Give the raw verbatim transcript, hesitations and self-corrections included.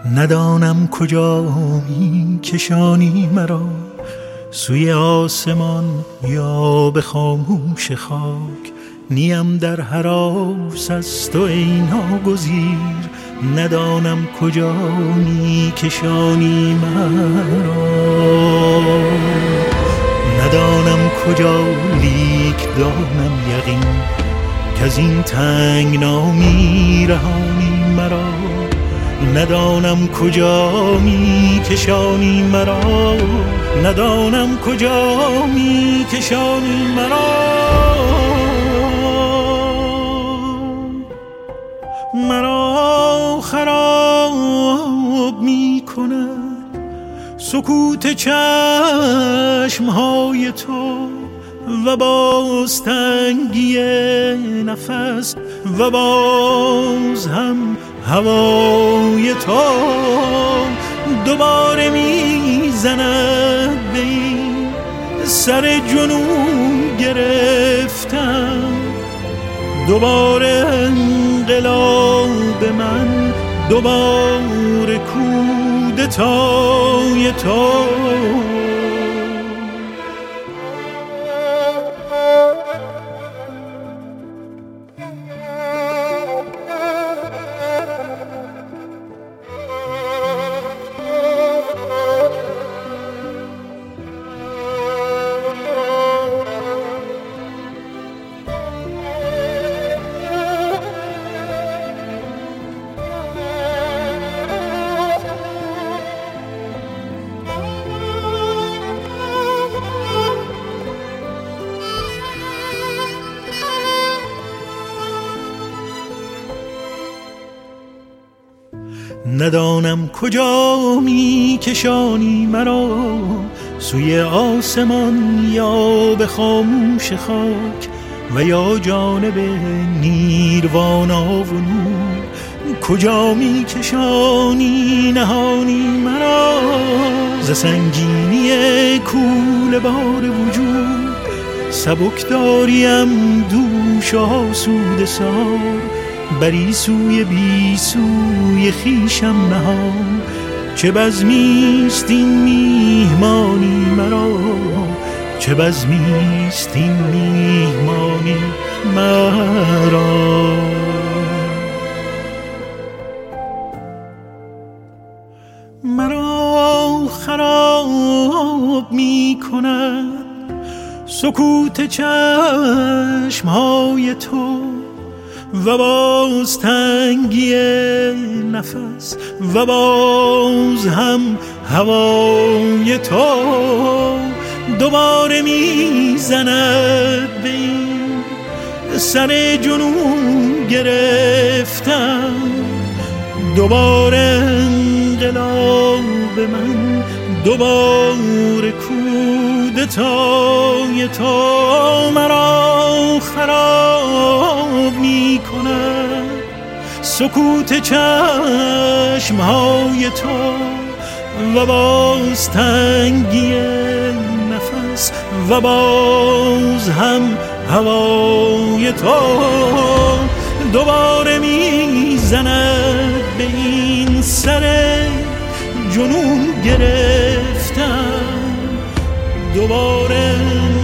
ندانم کجا می کشانی مرا، سوی آسمان یا به خاموش خاک. نیم در هراس از تو ای ناگزیر، ندانم کجا می کشانی مرا. ندانم کجا لیک دانم یقین، که از این تنگنا می رهانی مرا. ندانم کجا می کشانی مرا، ندانم کجا می کشانی مرا. مرا خراب می کند سکوت چشمهای تو و باز تنگی نفس و باز هم هوای تو. دوباره میزند به این سر جنون گرفتم، دوباره انقلاب من، دوباره کودتای تو. ندانم کجا می کشانی مرا، سوی آسمان یا به خاموش خاک و یا جانب نیروانا و نور. کجا می کشانی نهانی مرا، ز سنگینی کوله بار وجود سبک داریم دوش آسوده سار. بری سوی بی سوی خیشم نهان، چه بزمیست این میهمانی مرا، چه بزمیست این میهمانی مرا. مرا خراب می کند سکوت چشمهای تو و باز تنگی نفس و باز هم هوای تو. دوباره میزند به این سر جنون گرفتم، دوباره انقلاب من، دوباره کودتای تو. مرا خراب می کند سکوت چشمهای تو و باز تنگی نفس و باز هم هوای تو. دوباره میزند به این سر جنون گرفتم، دوباره